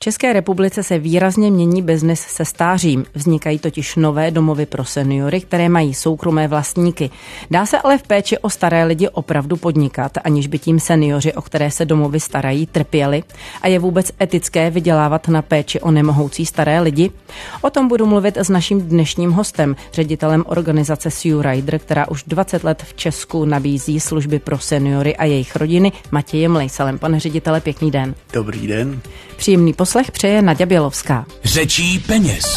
České republice se výrazně mění biznis se stářím. Vznikají totiž nové domovy pro seniory, které mají soukromé vlastníky. Dá se ale v péči o staré lidi opravdu podnikat, aniž by tím seniori, o které se domovy starají, trpěli? A je vůbec etické vydělávat na péči o nemohoucí staré lidi? O tom budu mluvit s naším dnešním hostem, ředitelem organizace SueRider, která už 20 let v Česku nabízí služby pro seniory a jejich rodiny, Matějem Lejsalem. Pane ředitele, pěkný den. Dobrý den. Příjemný poslech přeje Naďa Bělovská. Řečí peněz.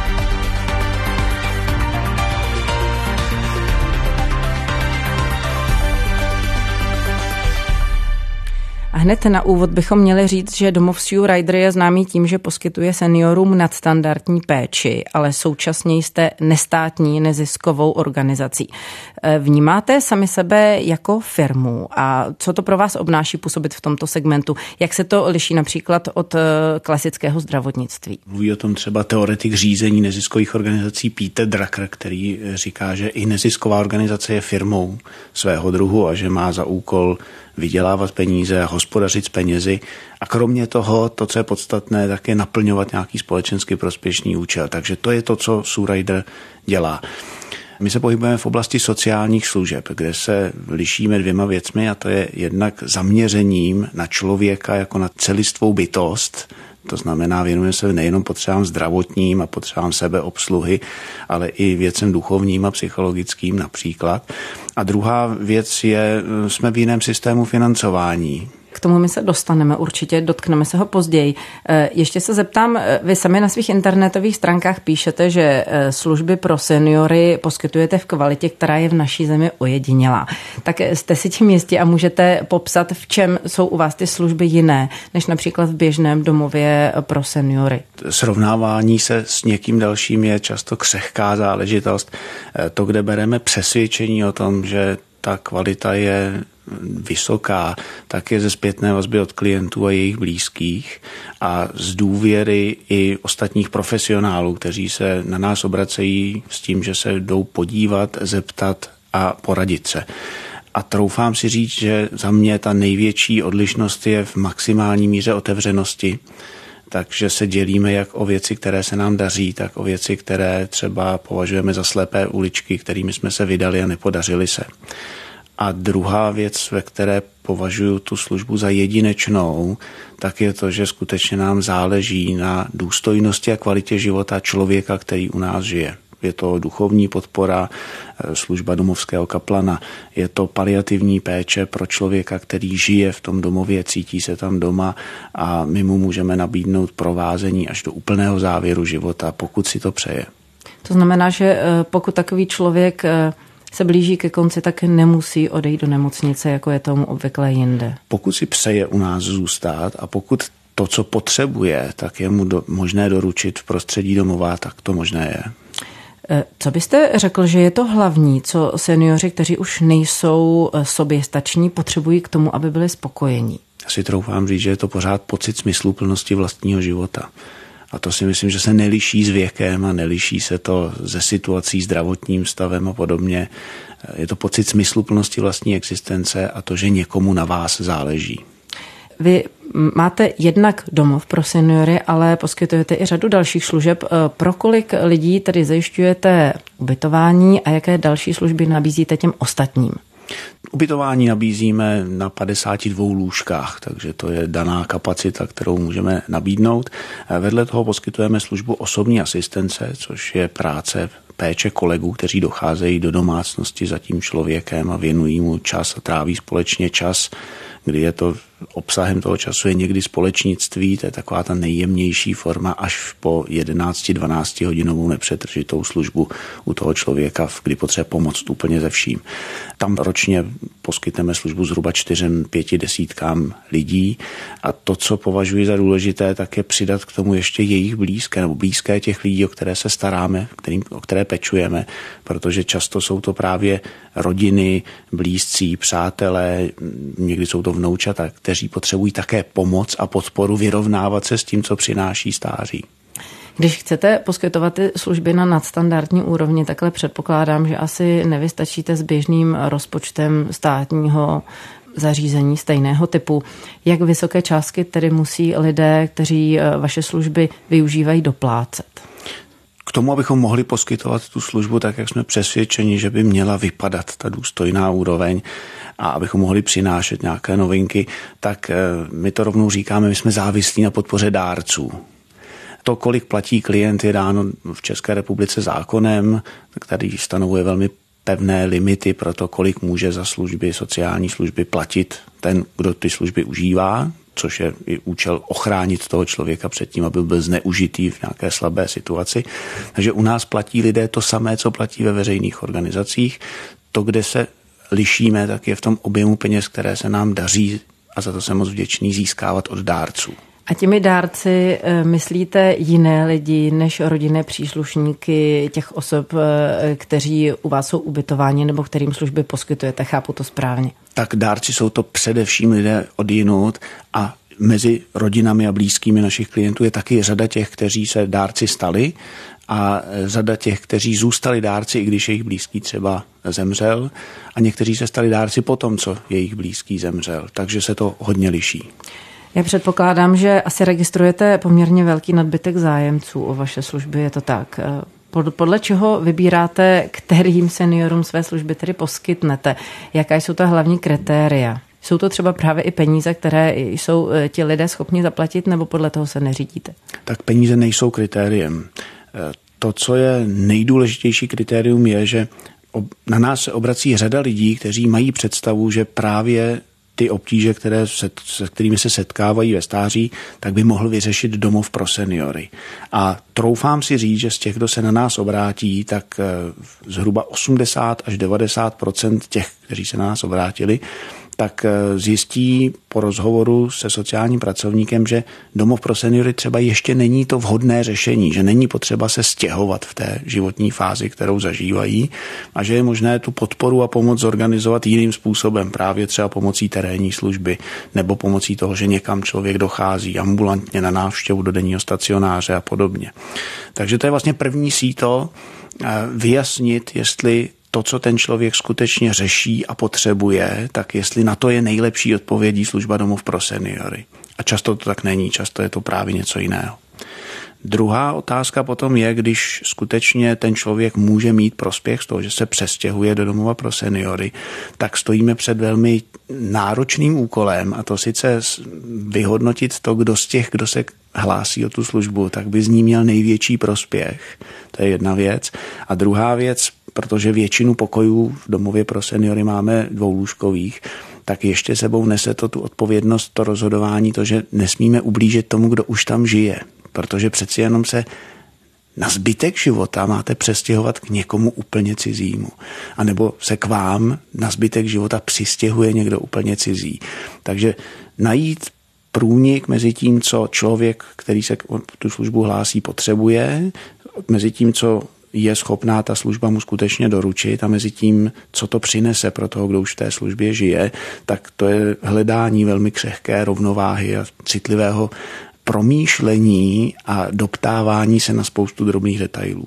A hned na úvod bychom měli říct, že domov SueRider je známý tím, že poskytuje seniorům nadstandardní péči, ale současně jste nestátní neziskovou organizací. Vnímáte sami sebe jako firmu a co to pro vás obnáší působit v tomto segmentu? Jak se to liší například od klasického zdravotnictví? Mluví o tom třeba teoretik řízení neziskových organizací Peter Drucker, který říká, že i nezisková organizace je firmou svého druhu a že má za úkol vydělávat peníze, hospodařit s penězi a kromě toho, to, co je podstatné, tak je naplňovat nějaký společensky prospěšný účel. Takže to je to, co SueRider dělá. My se pohybujeme v oblasti sociálních služeb, kde se lišíme dvěma věcmi a to je jednak zaměřením na člověka jako na celistvou bytost. To znamená, věnujeme se nejenom potřebám zdravotním a potřebám sebeobsluhy, ale i věcem duchovním a psychologickým například. A druhá věc je, jsme v jiném systému financování. K tomu my se dostaneme určitě, dotkneme se ho později. Ještě se zeptám, vy sami na svých internetových stránkách píšete, že služby pro seniory poskytujete v kvalitě, která je v naší zemi ojedinělá. Tak jste si tím jistí a můžete popsat, v čem jsou u vás ty služby jiné, než například v běžném domově pro seniory? Srovnávání se s někým dalším je často křehká záležitost. To, kde bereme přesvědčení o tom, že ta kvalita je vysoká, tak je ze zpětné vazby od klientů a jejich blízkých a z důvěry i ostatních profesionálů, kteří se na nás obracejí s tím, že se jdou podívat, zeptat a poradit se. A troufám si říct, že za mě ta největší odlišnost je v maximální míře otevřenosti, takže se dělíme jak o věci, které se nám daří, tak o věci, které třeba považujeme za slepé uličky, kterými jsme se vydali a nepodařili se. A druhá věc, ve které považuji tu službu za jedinečnou, tak je to, že skutečně nám záleží na důstojnosti a kvalitě života člověka, který u nás žije. Je to duchovní podpora, služba domovského kaplana, je to paliativní péče pro člověka, který žije v tom domově, cítí se tam doma a my mu můžeme nabídnout provázení až do úplného závěru života, pokud si to přeje. To znamená, že pokud takový člověk se blíží ke konci, tak nemusí odejít do nemocnice, jako je tomu obvykle jinde. Pokud si přeje u nás zůstat a pokud to, co potřebuje, tak je mu možné doručit v prostředí domova, tak to možné je. Co byste řekl, že je to hlavní, co seniori, kteří už nejsou soběstační, potřebují k tomu, aby byli spokojení? Já si troufám říct, že je to pořád pocit smysluplnosti vlastního života. A to si myslím, že se neliší s věkem a neliší se to ze situací zdravotním stavem a podobně. Je to pocit smysluplnosti vlastní existence a to, že někomu na vás záleží. Vy máte jednak domov pro seniory, ale poskytujete i řadu dalších služeb. Pro kolik lidí tedy zajišťujete ubytování a jaké další služby nabízíte těm ostatním? Ubytování nabízíme na 52 lůžkách, takže to je daná kapacita, kterou můžeme nabídnout. Vedle toho poskytujeme službu osobní asistence, což je péče kolegů, kteří docházejí do domácnosti za tím člověkem a věnují mu čas a tráví společně čas, kdy je to obsahem toho času je někdy společnictví, to je taková ta nejjemnější forma až po 11-12 hodinovou nepřetržitou službu u toho člověka, kdy potřebuje pomoct úplně ze vším. Tam ročně poskytneme službu zhruba 4-5 desítkám lidí a to, co považuji za důležité, tak je přidat k tomu ještě jejich blízké nebo blízké těch lidí, o které se staráme, o které pečujeme, protože často jsou to právě rodiny, blízcí, přátelé, někdy jsou to vnoučata, kteří potřebují také pomoc a podporu vyrovnávat se s tím, co přináší stáří. Když chcete poskytovat ty služby na nadstandardní úrovni, takhle předpokládám, že asi nevystačíte s běžným rozpočtem státního zařízení stejného typu. Jak vysoké částky tedy musí lidé, kteří vaše služby využívají, doplácet? K tomu, abychom mohli poskytovat tu službu tak, jak jsme přesvědčeni, že by měla vypadat ta důstojná úroveň a abychom mohli přinášet nějaké novinky, tak my to rovnou říkáme, my jsme závislí na podpoře dárců. To, kolik platí klient, je dáno v České republice zákonem, který stanovuje velmi pevné limity pro to, kolik může za služby, sociální služby platit ten, kdo ty služby užívá, což je i účel ochránit toho člověka před tím, aby byl zneužitý v nějaké slabé situaci. Takže u nás platí lidé to samé, co platí ve veřejných organizacích. To, kde se lišíme, tak je v tom objemu peněz, které se nám daří, a za to jsem moc vděčný, získávat od dárců. A těmi dárci myslíte jiné lidi než rodinné příslušníky těch osob, kteří u vás jsou ubytováni nebo kterým služby poskytujete? Chápu to správně? Tak dárci jsou to především lidé odjinud a mezi rodinami a blízkými našich klientů je taky řada těch, kteří se dárci stali a řada těch, kteří zůstali dárci, i když jejich blízký třeba zemřel, a někteří se stali dárci potom, co jejich blízký zemřel. Takže se to hodně liší. Já předpokládám, že asi registrujete poměrně velký nadbytek zájemců o vaše služby, je to tak? Podle čeho vybíráte, kterým seniorům své služby tedy poskytnete? Jaká jsou ta hlavní kritéria? Jsou to třeba právě i peníze, které jsou ti lidé schopni zaplatit, nebo podle toho se neřídíte? Tak peníze nejsou kritériem. To, co je nejdůležitější kritérium, je, že na nás se obrací řada lidí, kteří mají představu, že právě ty obtíže, se kterými se setkávají ve stáří, tak by mohl vyřešit domov pro seniory. A troufám si říct, že z těch, kdo se na nás obrátí, tak zhruba 80 až 90% těch, kteří se na nás obrátili, tak zjistí po rozhovoru se sociálním pracovníkem, že domov pro seniory třeba ještě není to vhodné řešení, že není potřeba se stěhovat v té životní fázi, kterou zažívají, a že je možné tu podporu a pomoc zorganizovat jiným způsobem, právě třeba pomocí terénní služby nebo pomocí toho, že někam člověk dochází ambulantně na návštěvu do denního stacionáře a podobně. Takže to je vlastně první síto, vyjasnit, jestli to, co ten člověk skutečně řeší a potřebuje, tak jestli na to je nejlepší odpovědí služba domov pro seniory. A často to tak není, často je to právě něco jiného. Druhá otázka potom je, když skutečně ten člověk může mít prospěch z toho, že se přestěhuje do domova pro seniory, tak stojíme před velmi náročným úkolem, a to sice vyhodnotit to, kdo z těch, kdo se hlásí o tu službu, tak by z ní měl největší prospěch. To je jedna věc. A druhá věc, protože většinu pokojů v domově pro seniory máme dvoulůžkových, tak ještě sebou nese to tu odpovědnost, to rozhodování, to, že nesmíme ublížit tomu, kdo už tam žije. Protože přeci jenom se na zbytek života máte přestěhovat k někomu úplně cizímu. A nebo se k vám na zbytek života přistěhuje někdo úplně cizí. Takže najít průnik mezi tím, co člověk, který se tu službu hlásí, potřebuje, mezi tím, co je schopná ta služba mu skutečně doručit, a mezi tím, co to přinese pro toho, kdo už v té službě žije, tak to je hledání velmi křehké rovnováhy a citlivého promýšlení a doptávání se na spoustu drobných detailů.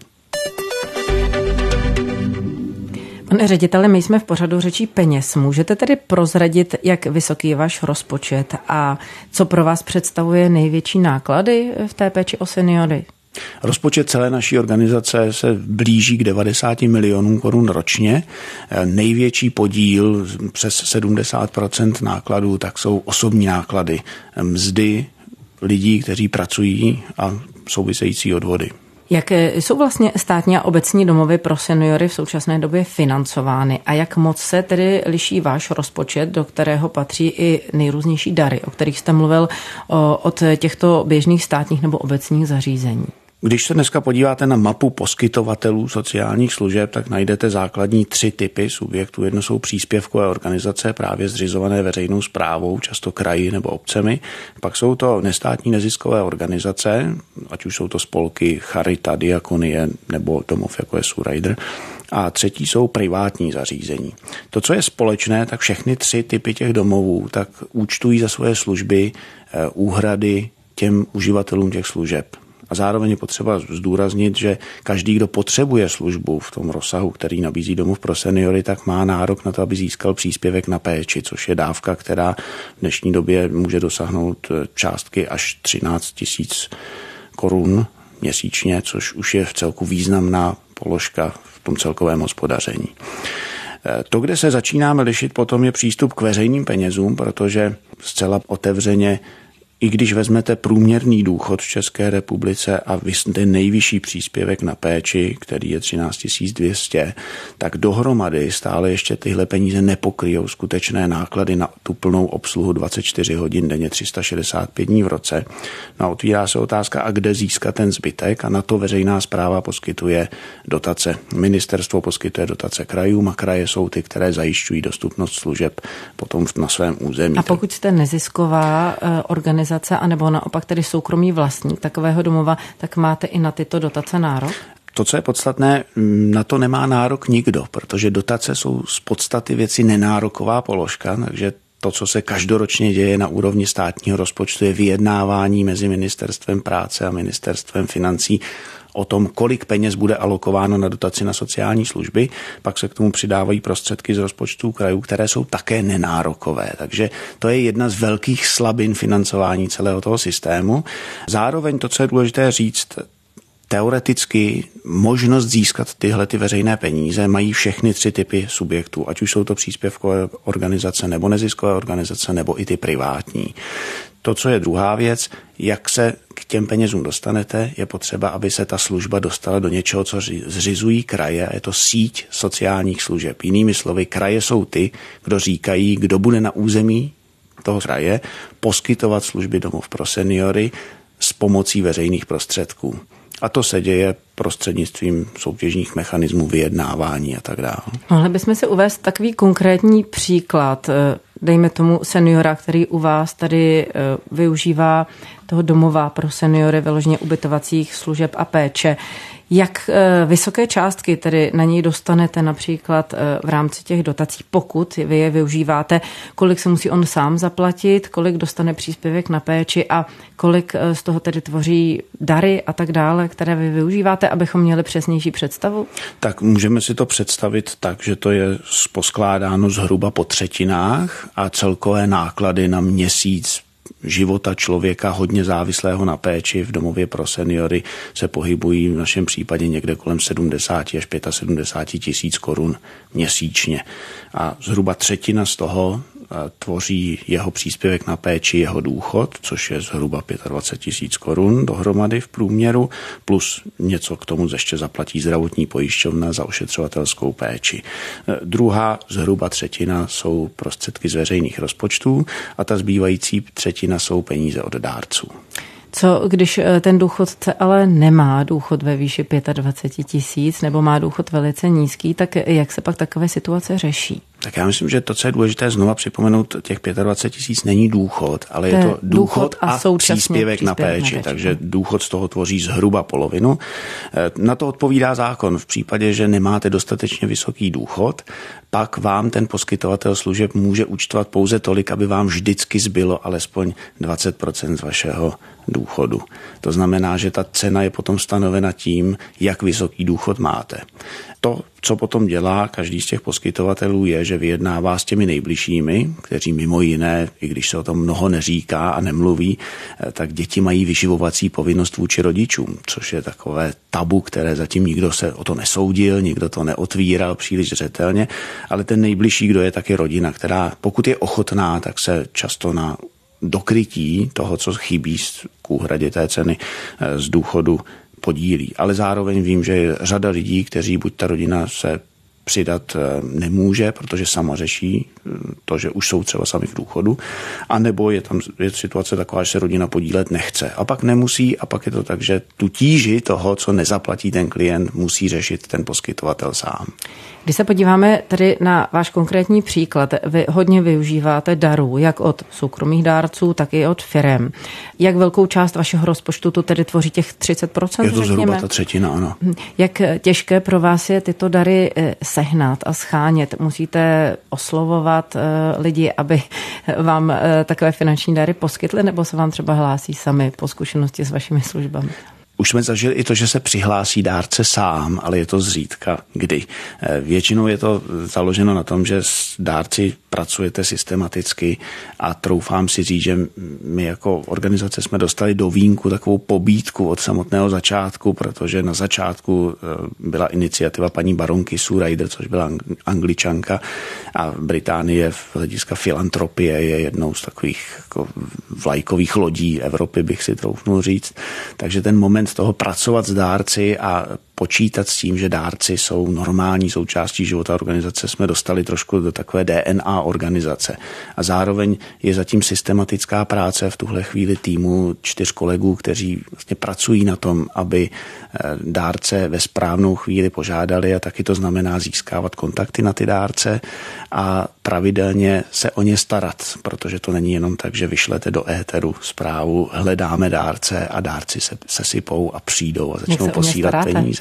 Pane řediteli, my jsme v pořadu Řečí peněz. Můžete tedy prozradit, jak vysoký je váš rozpočet a co pro vás představuje největší náklady v té péči o seniory? Rozpočet celé naší organizace se blíží k 90 milionům korun ročně. Největší podíl, přes 70% nákladů, tak jsou osobní náklady, mzdy lidí, kteří pracují, a související odvody. Jak jsou vlastně státní a obecní domovy pro seniory v současné době financovány a jak moc se tedy liší váš rozpočet, do kterého patří i nejrůznější dary, o kterých jste mluvil, od těchto běžných státních nebo obecních zařízení? Když se dneska podíváte na mapu poskytovatelů sociálních služeb, tak najdete základní 3 typy subjektů. Jedno jsou příspěvkové organizace, právě zřizované veřejnou správou, často kraji nebo obcemi. Pak jsou to nestátní neziskové organizace, ať už jsou to spolky Charita, Diakonie nebo domov, jako je Surrider. A třetí jsou privátní zařízení. To, co je společné, tak všechny 3 typy těch domovů tak účtují za svoje služby úhrady těm uživatelům těch služeb. A zároveň je potřeba zdůraznit, že každý, kdo potřebuje službu v tom rozsahu, který nabízí domov pro seniory, tak má nárok na to, aby získal příspěvek na péči, což je dávka, která v dnešní době může dosáhnout částky až 13 000 korun měsíčně, což už je v celku významná položka v tom celkovém hospodaření. To, kde se začínáme lišit, potom je přístup k veřejným penězům, protože zcela otevřeně, i když vezmete průměrný důchod v České republice a ten nejvyšší příspěvek na péči, který je 13 200, tak dohromady stále ještě tyhle peníze nepokryjou skutečné náklady na tu plnou obsluhu 24 hodin denně, 365 dní v roce. No a otvírá se otázka, a kde získat ten zbytek, a na to veřejná správa poskytuje dotace. Ministerstvo poskytuje dotace krajům a kraje jsou ty, které zajišťují dostupnost služeb potom na svém území. A pokud jste nezisková organizace, anebo naopak tedy soukromý vlastník takového domova, tak máte i na tyto dotace nárok? To, co je podstatné, na to nemá nárok nikdo, protože dotace jsou z podstaty věci nenároková položka, takže to, co se každoročně děje na úrovni státního rozpočtu, je vyjednávání mezi Ministerstvem práce a Ministerstvem financí o tom, kolik peněz bude alokováno na dotaci na sociální služby, pak se k tomu přidávají prostředky z rozpočtů krajů, které jsou také nenárokové. Takže to je jedna z velkých slabin financování celého toho systému. Zároveň to, co je důležité říct, teoreticky možnost získat tyhle veřejné peníze mají všechny 3 typy subjektů, ať už jsou to příspěvkové organizace nebo neziskové organizace nebo i ty privátní. To, co je druhá věc, jak se k těm penězům dostanete, je potřeba, aby se ta služba dostala do něčeho, co zřizují kraje, a je to síť sociálních služeb. Jinými slovy, kraje jsou ty, kdo říkají, kdo bude na území toho kraje poskytovat služby domov pro seniory s pomocí veřejných prostředků. A to se děje prostřednictvím soutěžních mechanismů, vyjednávání a tak dále. Mohli bychom si uvést takový konkrétní příklad, dejme tomu seniora, který u vás tady využívá toho domova pro seniory, vyloženě ubytovacích služeb a péče. Jak vysoké částky tedy na něj dostanete například v rámci těch dotací, pokud vy je využíváte, kolik se musí on sám zaplatit, kolik dostane příspěvek na péči a kolik z toho tedy tvoří dary a tak dále, které vy využíváte, abychom měli přesnější představu? Tak můžeme si to představit tak, že to je poskládáno zhruba po třetinách a celkové náklady na měsíc života člověka hodně závislého na péči v domově pro seniory se pohybují v našem případě někde kolem 70 až 75 tisíc korun měsíčně. A zhruba třetina z toho tvoří jeho příspěvek na péči, jeho důchod, což je zhruba 25 tisíc korun dohromady v průměru, plus něco k tomu ještě zaplatí zdravotní pojišťovna za ošetřovatelskou péči. Druhá zhruba třetina jsou prostředky z veřejných rozpočtů a ta zbývající třetina jsou peníze od dárců. Co když ten důchodce ale nemá důchod ve výši 25 tisíc nebo má důchod velice nízký, tak jak se pak takové situace řeší? Tak já myslím, že to, co je důležité znova připomenout, těch 25 tisíc není důchod, ale je to důchod a příspěvek na péči. Takže důchod z toho tvoří zhruba polovinu. Na to odpovídá zákon. V případě, že nemáte dostatečně vysoký důchod, pak vám ten poskytovatel služeb může účtovat pouze tolik, aby vám vždycky zbylo alespoň 20% z vašeho důchodu. To znamená, že ta cena je potom stanovena tím, jak vysoký důchod máte. To, co potom dělá každý z těch poskytovatelů, je, že vyjednává s těmi nejbližšími, kteří mimo jiné, i když se o tom mnoho neříká a nemluví, tak děti mají vyživovací povinnost vůči rodičům, což je takové tabu, které zatím nikdo se o to nesoudil, nikdo to neotvíral příliš zřetelně, ale ten nejbližší, kdo je, tak je rodina, která pokud je ochotná, tak se často na dokrytí toho, co chybí k úhradě té ceny z důchodu podílí. Ale zároveň vím, že je řada lidí, kteří buď ta rodina se přidat nemůže, protože sama řeší to, že už jsou třeba sami v důchodu, anebo je tam situace taková, že se rodina podílet nechce. A pak nemusí, a pak je to tak, že tu tíži toho, co nezaplatí ten klient, musí řešit ten poskytovatel sám. Když se podíváme tady na váš konkrétní příklad, vy hodně využíváte darů, jak od soukromých dárců, tak i od firem. Jak velkou část vašeho rozpočtu to tedy tvoří těch 30%? Je to zhruba ta třetina, ano. Jak těžké pro vás je tyto dary sehnat a schánět? Musíte oslovovat lidi, aby vám takové finanční dary poskytli, nebo se vám třeba hlásí sami po zkušenosti s vašimi službami? Už jsme zažili i to, že se přihlásí dárce sám, ale je to zřídka kdy. Většinou je to založeno na tom, že s dárci pracujete systematicky a troufám si říct, že my jako organizace jsme dostali do vínku takovou pobídku od samotného začátku, protože na začátku byla iniciativa paní baronky Sue Ryder, což byla Angličanka, a Británie v hlediska filantropie je jednou z takových jako vlajkových lodí Evropy, bych si troufnul říct. Takže ten moment toho pracovat s dárci a počítat s tím, že dárci jsou normální součástí života organizace, jsme dostali trošku do takové DNA organizace. A zároveň je zatím systematická práce v tuhle chvíli týmu 4 kolegů, kteří vlastně pracují na tom, aby dárce ve správnou chvíli požádali, a taky to znamená získávat kontakty na ty dárce a pravidelně se o ně starat, protože to není jenom tak, že vyšlete do éteru zprávu, hledáme dárce a dárci se sesypou a přijdou a začnou posílat peníze.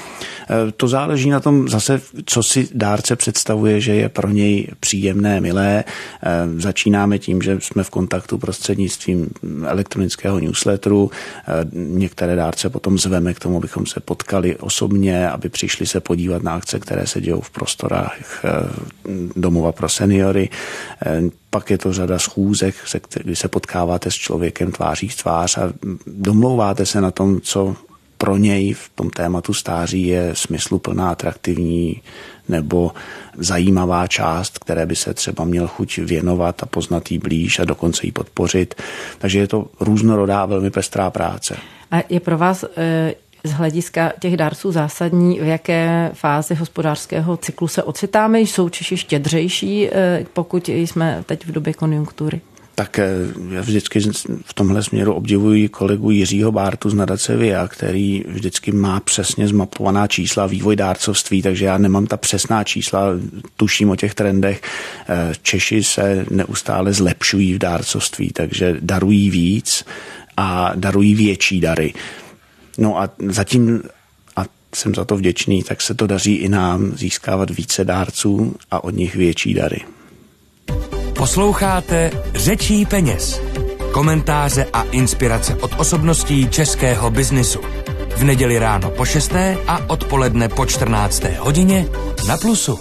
To záleží na tom zase, co si dárce představuje, že je pro něj příjemné, milé. Začínáme tím, že jsme v kontaktu prostřednictvím elektronického newsletteru. Některé dárce potom zveme k tomu, abychom se potkali osobně, aby přišli se podívat na akce, které se dějou v prostorách domova pro seniory. Pak je to řada schůzek, kdy se potkáváte s člověkem tváří v tvář a domlouváte se na tom, co pro něj v tom tématu stáří je smysluplná, atraktivní nebo zajímavá část, které by se třeba měl chuť věnovat a poznat jí blíž a dokonce jí podpořit. Takže je to různorodá, velmi pestrá práce. A je pro vás z hlediska těch dárců zásadní, v jaké fázi hospodářského cyklu se ocitáme? Jsou Češi štědřejší, pokud jsme teď v době konjunktury? Tak já vždycky v tomhle směru obdivuji kolegu Jiřího Bártu z nadace VIA, který vždycky má přesně zmapovaná čísla vývoj dárcovství, takže já nemám ta přesná čísla, tuším o těch trendech. Češi se neustále zlepšují v dárcovství, takže darují víc a darují větší dary. No a zatím, a jsem za to vděčný, tak se to daří i nám získávat více dárců a od nich větší dary. Posloucháte Řečí peněz. Komentáře a inspirace od osobností českého biznisu. V neděli ráno po 6. a odpoledne po 14. hodině na Plusu.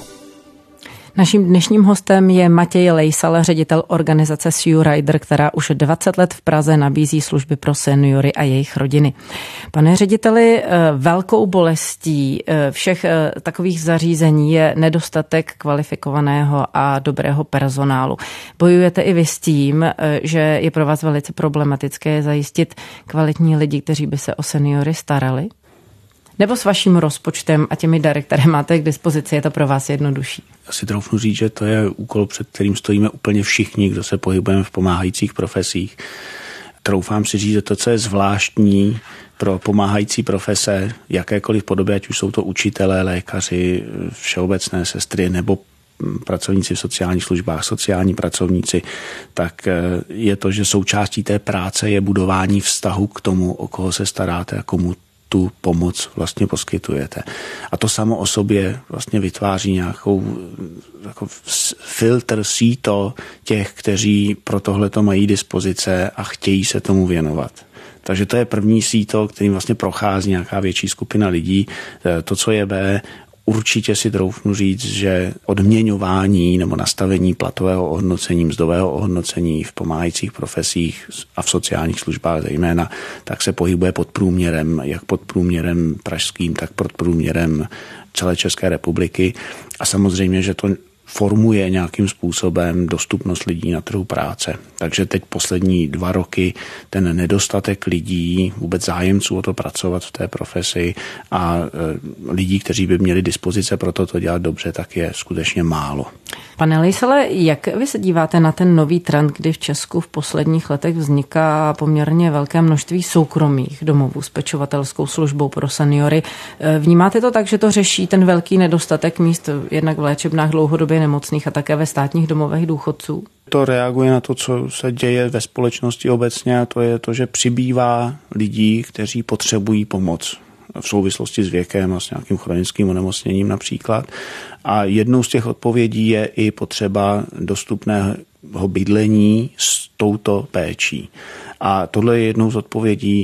Naším dnešním hostem je Matěj Lejsal, ředitel organizace Sue Ryder, která už 20 let v Praze nabízí služby pro seniory a jejich rodiny. Pane řediteli, velkou bolestí všech takových zařízení je nedostatek kvalifikovaného a dobrého personálu. Bojujete i vy s tím, že je pro vás velice problematické zajistit kvalitní lidi, kteří by se o seniory starali? Nebo s vaším rozpočtem a těmi dary, které máte k dispozici, je to pro vás jednodušší? Já si troufnu říct, že to je úkol, před kterým stojíme úplně všichni, kdo se pohybujeme v pomáhajících profesích. Troufám si říct, že to, co je zvláštní pro pomáhající profese, jakékoliv podobě, ať už jsou to učitelé, lékaři, všeobecné sestry nebo pracovníci v sociálních službách, sociální pracovníci, tak je to, že součástí té práce je budování vztahu k tomu, o koho se staráte a komu tu pomoc vlastně poskytujete. A to samo o sobě vlastně vytváří nějakou jako filtr, síto těch, kteří pro tohleto mají dispozice a chtějí se tomu věnovat. Takže to je první síto, kterým vlastně prochází nějaká větší skupina lidí. To, co je B, určitě si troufnu říct, že odměňování nebo nastavení platového ohodnocení, mzdového ohodnocení v pomáhajících profesích a v sociálních službách zejména, tak se pohybuje pod průměrem, jak pod průměrem pražským, tak pod průměrem celé České republiky. A samozřejmě, že to formuje nějakým způsobem dostupnost lidí na trhu práce. Takže teď poslední 2 roky ten nedostatek lidí, vůbec zájemců o to pracovat v té profesi a lidí, kteří by měli dispozice pro to dělat dobře, tak je skutečně málo. Pane Lejsale, jak vy se díváte na ten nový trend, kdy v Česku v posledních letech vzniká poměrně velké množství soukromých domovů s pečovatelskou službou pro seniory? Vnímáte to tak, že to řeší ten velký nedostatek míst jednak v léčebnách dlouhodobě nemocných a také ve státních domovech důchodců? To reaguje na to, co se děje ve společnosti obecně, a to je to, že přibývá lidí, kteří potřebují pomoc v souvislosti s věkem a s nějakým chronickým onemocněním například. A jednou z těch odpovědí je i potřeba dostupného bydlení s touto péčí. A tohle je jednou z odpovědí,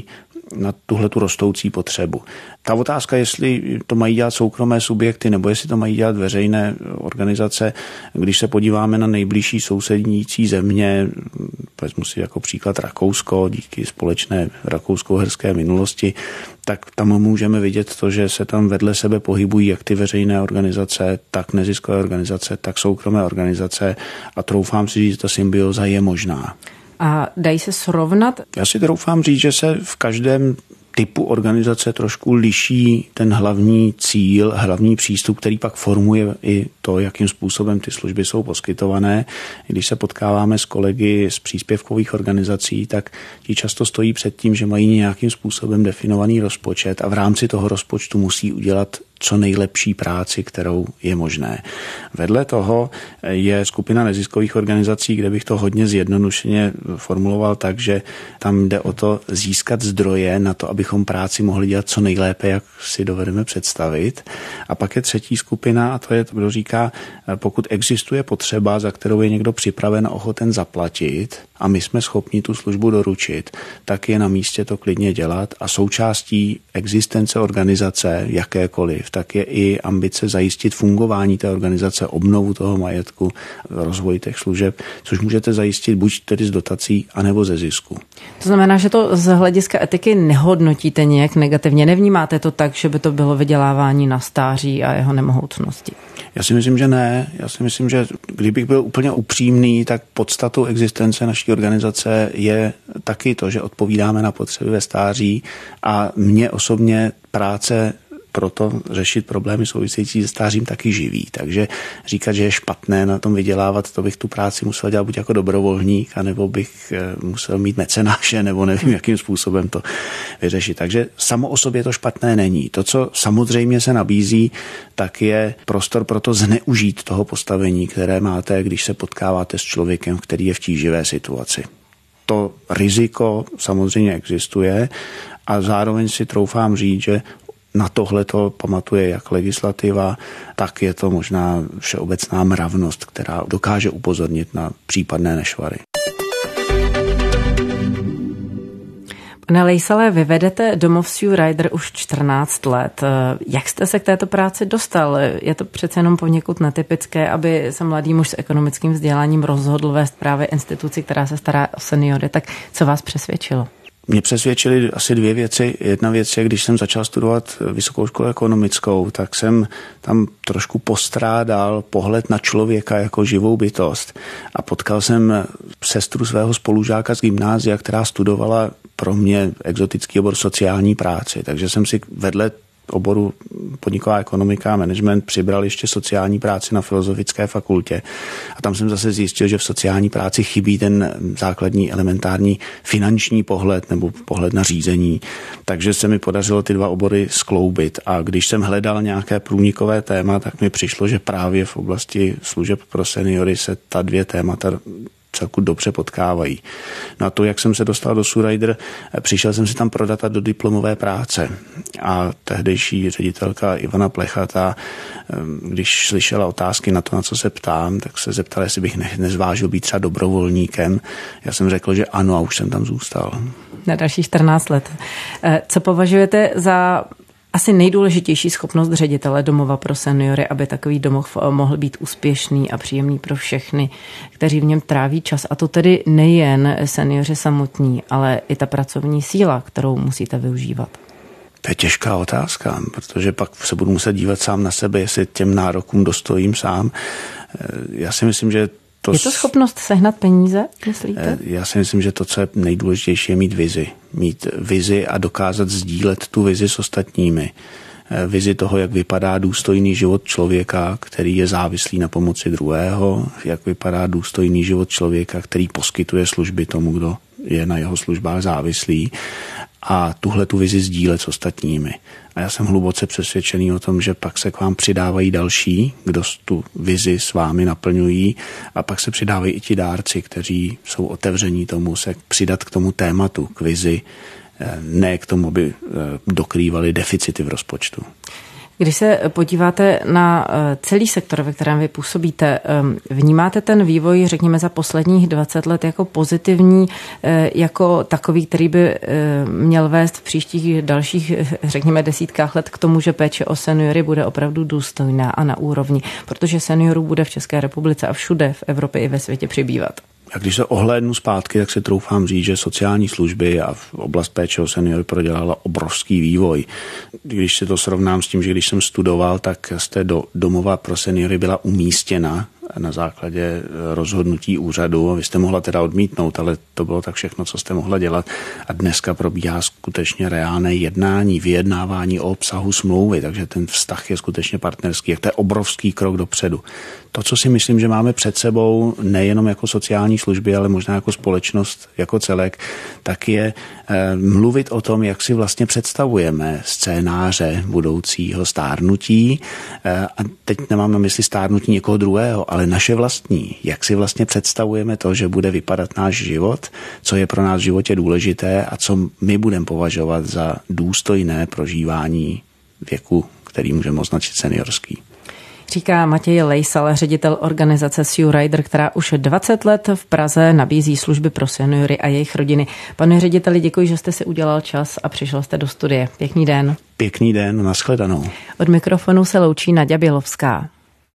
na tuhletu rostoucí potřebu. Ta otázka, jestli to mají dělat soukromé subjekty nebo jestli to mají dělat veřejné organizace, když se podíváme na nejbližší sousednící země, vezmu si jako příklad Rakousko, díky společné rakousko-uherské minulosti, tak tam můžeme vidět to, že se tam vedle sebe pohybují jak ty veřejné organizace, tak neziskové organizace, tak soukromé organizace a troufám si říct, že ta symbioza je možná. A dají se srovnat? Já si troufám říct, že se v každém typu organizace trošku liší ten hlavní cíl, hlavní přístup, který pak formuje i to, jakým způsobem ty služby jsou poskytované. Když se potkáváme s kolegy z příspěvkových organizací, tak ti často stojí před tím, že mají nějakým způsobem definovaný rozpočet a v rámci toho rozpočtu musí udělat co nejlepší práci, kterou je možné. Vedle toho je skupina neziskových organizací, kde bych to hodně zjednodušeně formuloval tak, že tam jde o to získat zdroje na to, abychom práci mohli dělat co nejlépe, jak si dovedeme představit. A pak je třetí skupina a to je, kdo říká, pokud existuje potřeba, za kterou je někdo připraven a ochoten zaplatit a my jsme schopni tu službu doručit, tak je na místě to klidně dělat a součástí existence organizace jakékoliv, tak je i ambice zajistit fungování té organizace, obnovu toho majetku, rozvoj těch služeb, což můžete zajistit buď tedy z dotací, anebo ze zisku. To znamená, že to z hlediska etiky nehodnotíte nějak negativně, nevnímáte to tak, že by to bylo vydělávání na stáří a jeho nemohoucnosti? Já si myslím, že ne. Já si myslím, že kdybych byl úplně upřímný, tak podstatou existence naší organizace je taky to, že odpovídáme na potřeby ve stáří a mě osobně práce proto řešit problémy související se stářím taky živí. Takže říkat, že je špatné na tom vydělávat, to bych tu práci musel dělat buď jako dobrovolník, anebo bych musel mít mecenáše, nebo nevím, jakým způsobem to vyřešit. Takže samo o sobě to špatné není. To, co samozřejmě se nabízí, tak je prostor pro to zneužít toho postavení, které máte, když se potkáváte s člověkem, který je v tíživé situaci. To riziko samozřejmě existuje a zároveň si troufám říct, že na tohle to pamatuje jak legislativa, tak je to možná všeobecná mravnost, která dokáže upozornit na případné nešvary. Pane Lejsale, vy vedete domov Sue Ryder už 14 let. Jak jste se k této práci dostal? Je to přece jenom poněkud netypické, aby se mladý muž s ekonomickým vzděláním rozhodl vést právě instituci, která se stará o seniory. Tak co vás přesvědčilo? Mě přesvědčily asi dvě věci. Jedna věc je, když jsem začal studovat vysokou školu ekonomickou, tak jsem tam trošku postrádal pohled na člověka jako živou bytost. A potkal jsem sestru svého spolužáka z gymnázia, která studovala pro mě exotický obor sociální práci. Takže jsem si vedle oboru podniková ekonomika a management přibral ještě sociální práci na Filozofické fakultě. A tam jsem zase zjistil, že v sociální práci chybí ten základní elementární finanční pohled nebo pohled na řízení. Takže se mi podařilo ty dva obory skloubit. A když jsem hledal nějaké průnikové téma, tak mi přišlo, že právě v oblasti služeb pro seniory se ta dvě témata celku dobře potkávají. No a to, jak jsem se dostal do Sue Ryder, přišel jsem si tam prodat do diplomové práce. A tehdejší ředitelka Ivana Plechatá, když slyšela otázky na to, na co se ptám, tak se zeptala, jestli bych nezvážil být třeba dobrovolníkem. Já jsem řekl, že ano, a už jsem tam zůstal. Na další 14 let. Co považujete za asi nejdůležitější schopnost ředitele domova pro seniory, aby takový domov mohl být úspěšný a příjemný pro všechny, kteří v něm tráví čas. A to tedy nejen seniori samotní, ale i ta pracovní síla, kterou musíte využívat. To je těžká otázka, protože pak se budu muset dívat sám na sebe, jestli těm nárokům dostojím sám. Já si myslím, že je to schopnost sehnat peníze, myslíte? Já si myslím, že to, co je nejdůležitější, je mít vizi. Mít vizi a dokázat sdílet tu vizi s ostatními. Vizi toho, jak vypadá důstojný život člověka, který je závislý na pomoci druhého, jak vypadá důstojný život člověka, který poskytuje služby tomu, kdo je na jeho službách závislý, a tuhle tu vizi sdílet s ostatními. A já jsem hluboce přesvědčený o tom, že pak se k vám přidávají další, kdo tu vizi s vámi naplňují, a pak se přidávají i ti dárci, kteří jsou otevření tomu se přidat k tomu tématu, k vizi, ne k tomu, aby dokrývali deficity v rozpočtu. Když se podíváte na celý sektor, ve kterém vy působíte, vnímáte ten vývoj, řekněme, za posledních 20 let jako pozitivní, jako takový, který by měl vést v příštích dalších, řekněme, desítkách let k tomu, že péče o seniory bude opravdu důstojná a na úrovni, protože seniorů bude v České republice a všude v Evropě i ve světě přibývat. A když se ohlédnu zpátky, tak si troufám říct, že sociální služby a oblast péče o seniory prodělala obrovský vývoj. Když se to srovnám s tím, že když jsem studoval, tak z té domova pro seniory byla umístěna na základě rozhodnutí úřadu. Vy jste mohla teda odmítnout, ale to bylo tak všechno, co jste mohla dělat. A dneska probíhá skutečně reálné jednání, vyjednávání o obsahu smlouvy, takže ten vztah je skutečně partnerský. To je obrovský krok dopředu. To, co si myslím, že máme před sebou, nejenom jako sociální služby, ale možná jako společnost, jako celek, tak je mluvit o tom, jak si vlastně představujeme scénáře budoucího stárnutí. A teď nemám na mysli stárnutí někoho druhého, ale naše vlastní. Jak si vlastně představujeme to, že bude vypadat náš život, co je pro nás v životě důležité a co my budeme považovat za důstojné prožívání věku, který můžeme označit seniorský. Říká Matěj Lejsal, ředitel organizace Sue Ryder, která už 20 let v Praze nabízí služby pro seniory a jejich rodiny. Pane řediteli, děkuji, že jste si udělal čas a přišel jste do studie. Pěkný den. Pěkný den, nashledanou. Od mikrofonu se loučí Naďa Bělovská.